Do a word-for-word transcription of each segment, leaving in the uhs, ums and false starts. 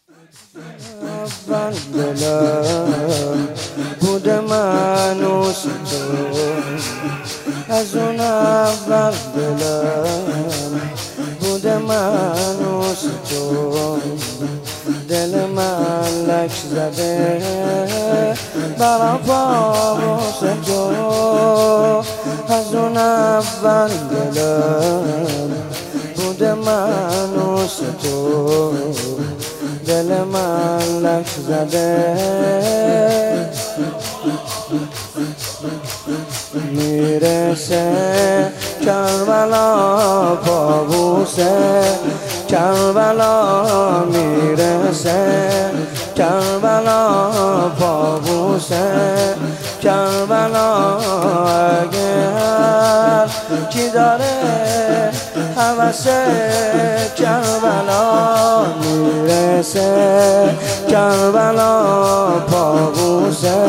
اول دلم بوده منوس تو، از اون اول دلم بوده منوس تو، دل من لک زده برا پاموس تو، از اون اول دلم بوده منوس تو، دل من لک زده میرسه کربلا پابوسه، کربلا میرسه کربلا پابوسه، کربلا اگر کی داره هوس کربلا میرسه، کربلا پابوسه،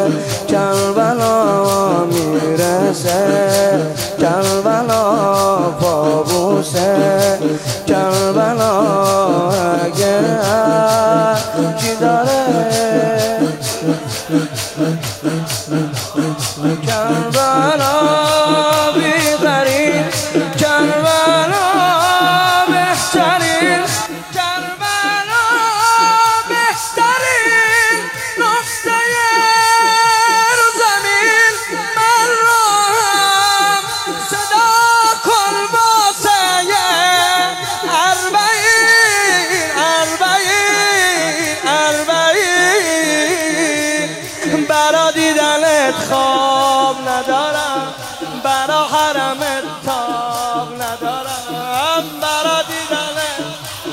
کربلا میرسه، کربلا پابوسه، کربلا اگر کی داره کربلا بی‌غریب، کربلا بهترین، کربلا بهترین نقطه رو زمین، من رو هم صدا کن واسه اربعین اربعین اربعین. برا دیدنت خواب ندارم، برا حرمت تاب ندارم، برا دیدنت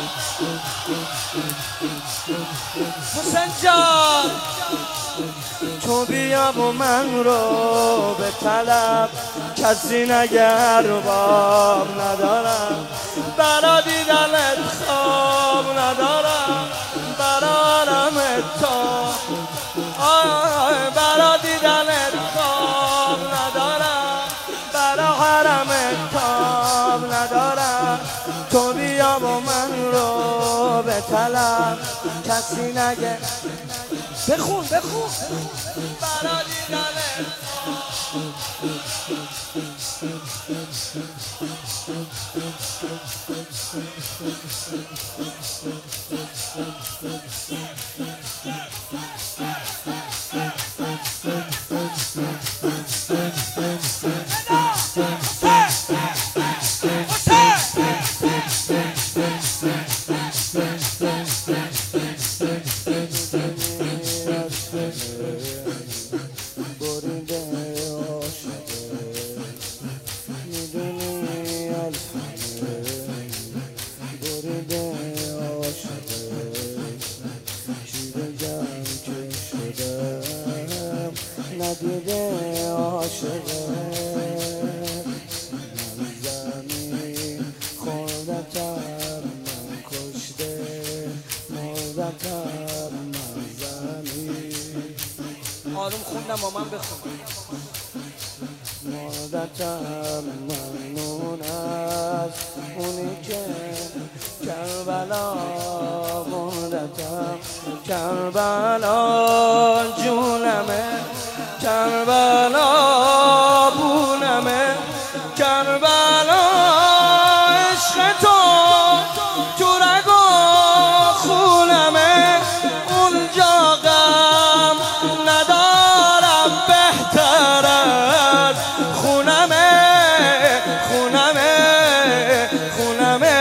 حسین جان تو بیا و من رو به طلب، کسی نگر باب ندارم، برا دیدنت خواب ندارم، برا حرمت تاب، برا دیدنت خواب ندارم، برا حرمت تاب ندارم، تو بیا و من رو به طلب، کسی نگه بخون بخون برا دیدنت بریده عاشقه، میدونی از همه بریده عاشقه، چی بگم که شدم ندیده عاشقه، من زمین خوردتم من کشته مردتم من زمین. آروم خوندم با من بخون. مردتم ممنون از اونی که کربلا، مردتم کربلا جونمه، کربلا بونمه، کربلا عشق تو تو رگ و خونمه، اونجا غم ندارم بهتر از خونمه، خونمه خونمه.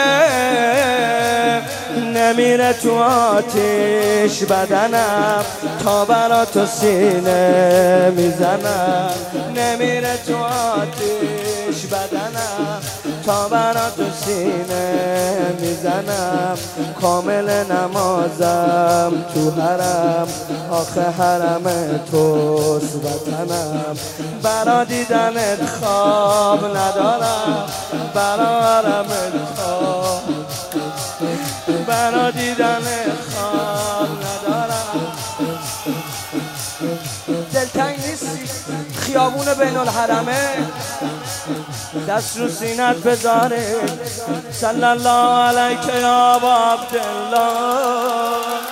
نمیره تو آتیش بدنم تا برا تو سینه میزنم، نمیره تو آتیش بدنم تا برا تو سینه میزنم، کامل نمازم تو حرم، آخه حرم توست وطنم، برا دیدنت خواب ندارم، برا حرمت خواب، برا دیدنت خواب ندارم. دلتنگ نیستی؟ خیابون بین الحرمه دست رو سینت بذاره، صلی الله علیک یا ابا عبدالله.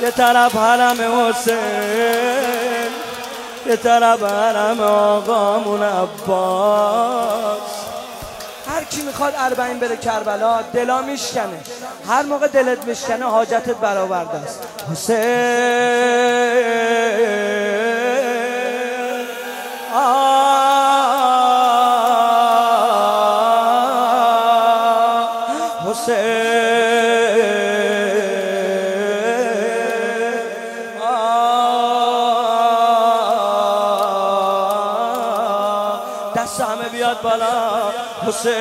یه طرف حرم حسین، یه طرف حرم آقامون عباس. هر کی میخواد اربعین بره کربلا دلا میشکنه، هر موقع دلت میشکنه حاجتت برآورده است. حسین دست همه بیاد بالا. حسین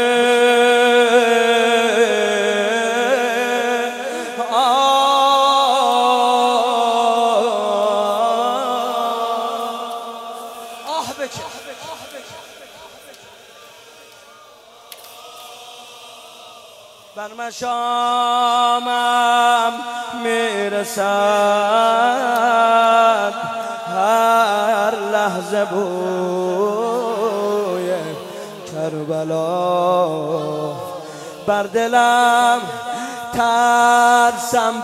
آه بکش بر مشامم میرسد هر لحظه بوی کربلا، بر دلم ترسم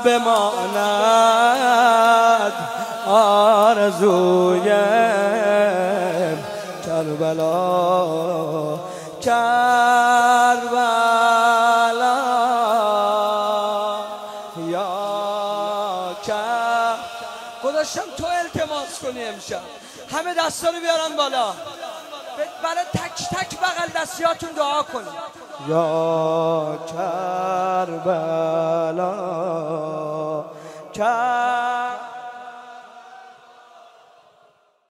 بماند آرزوی کربلا. کربلا یا کربلا. گذاشتم تو التماس کنی امشب، همه دستا رو بیارن بالا، برای تک تک بغل دستیاتون دعا کنید. یا کربلا کربلا